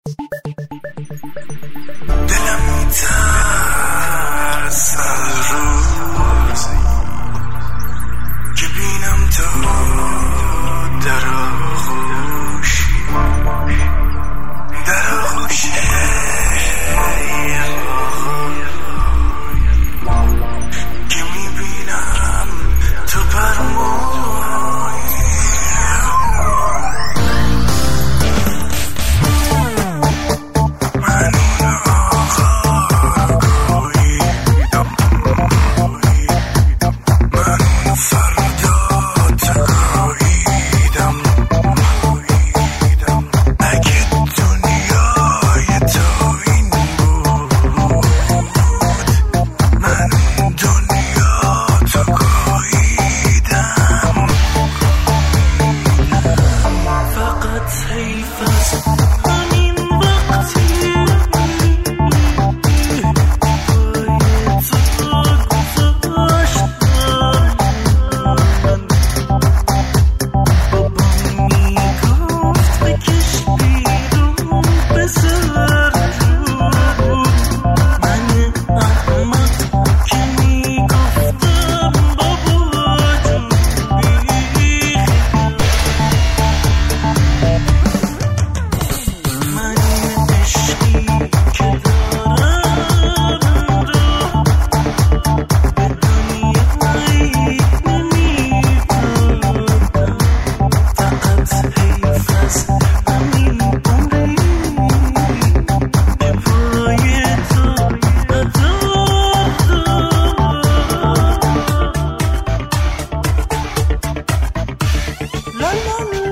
دلم میترسه روزی که بینم تو در آغوشی در آغوشه که میبینم تو پرمایی من اون آقا گویدم من اون فردات گویدم اگه دنیای تو این بود من اون دنیا تو گویدم فقط حیف از همین وقتی la la la